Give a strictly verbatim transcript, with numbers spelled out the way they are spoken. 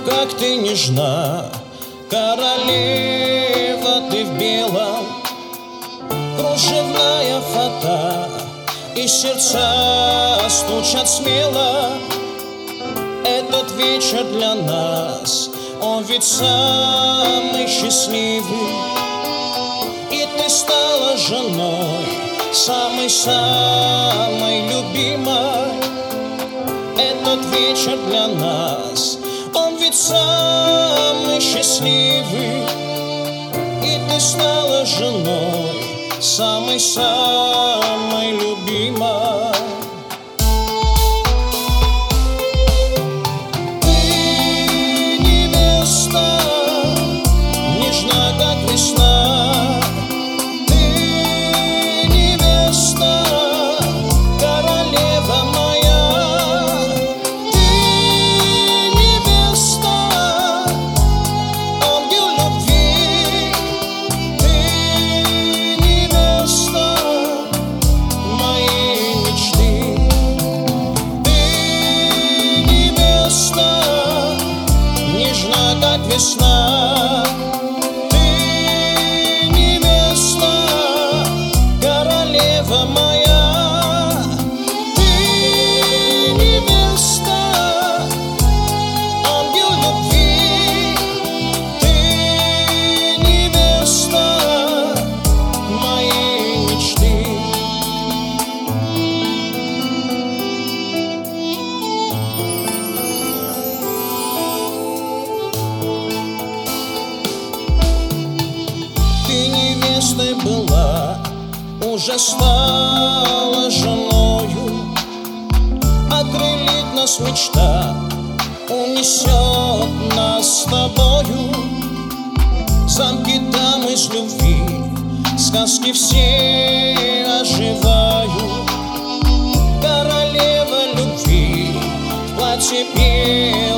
как ты нежна, королева ты в белом, кружевная фата, и сердца стучат смело. Этот вечер для нас, он ведь самый счастливый, и ты стала женой самой-самой любимой. Этот вечер для нас, он ведь самый счастливый, и ты стала женой самой-самой любимой. Ты невеста, нежна, как весна. Ты невеста, королева моя. Ты невеста, ангел любви. Ты невеста моей мечты. Ты невеста, нежна, как весна. Ты невеста, королева моя. Ты невеста, ангел любви. Ты невеста моей мечты. Ты невестой была, уже стала женою. Окрылит нас мечта, унесет нас с тобою. Замки там из любви, сказки все оживают. Королева любви в платье белом